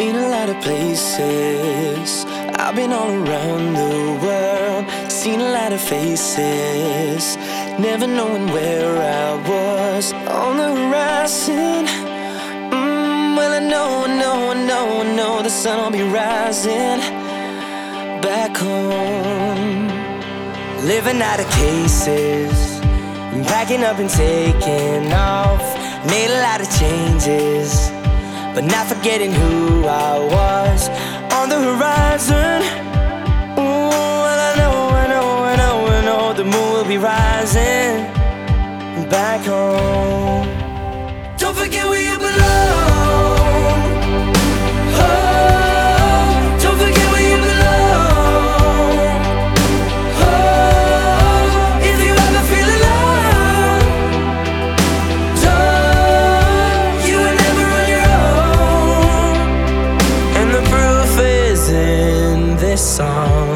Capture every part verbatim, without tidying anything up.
Been a lot of places, I've been all around the world, seen a lot of faces, never knowing where I was on the horizon. mm, Well, I know, I know, I know, I know the sun will be rising back home. Living out of cases, packing up and taking off. Made a lot of changes, but not forgetting who I was on the horizon. Ooh, well, I know, I know, I know, I know the moon will be rising back home. Don't forget where you belong. Oh, don't forget where you belong. Oh, if you ever feel alone, don't, you were never on your own. And the proof is in this song.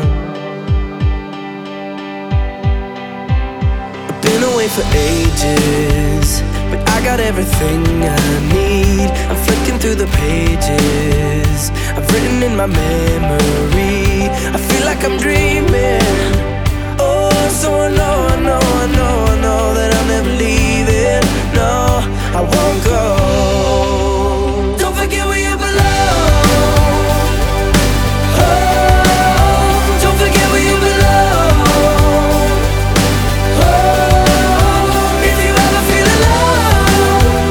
I've been away for ages, but I got everything I need. I'm flicking through the pages I've written in my memory. I feel like I'm dreaming. Oh, so I know, I know, I know, I know that I'll never leave it. No, I won't go. Don't forget where you belong. Oh, don't forget where you belong. Oh, if you ever feel alone,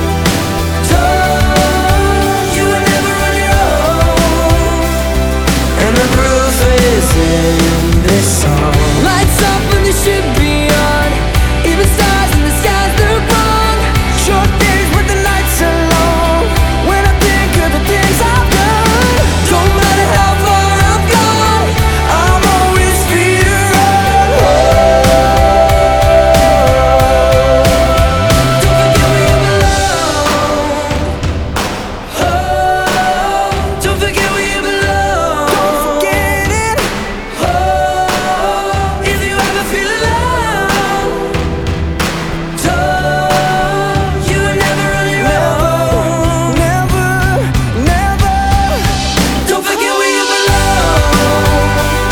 don't, you were never on your own. And the proof is in this song. Lights up when they should be on, even stars in the skies look wrong. Short days with the nights are long, when I think of the things I've done. Don't matter how far I've gone, I'm always feeling right. Don't forget where you belong. Oh, don't forget where you belong. Don't forget it. Oh, if you ever feel alone, don't, you were never on your own. Never, never. Don't forget where you belong.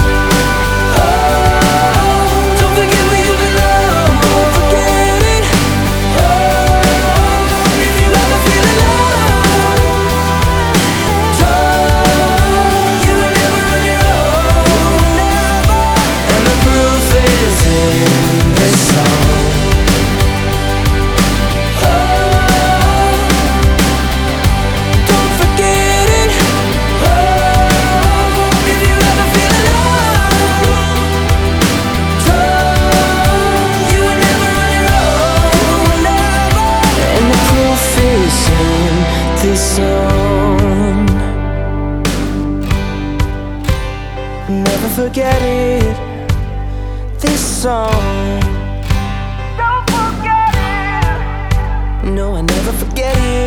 Oh, don't forget where you belong. Don't forget it. Oh, if you ever feel alone, don't, you were never on your own. And the proof is in this song. Don't forget it. Oh, if you ever feel alone, don't, you were never on your own. And the proof is in this song. Never forget it. This song. Don't forget it. No, I never forget it.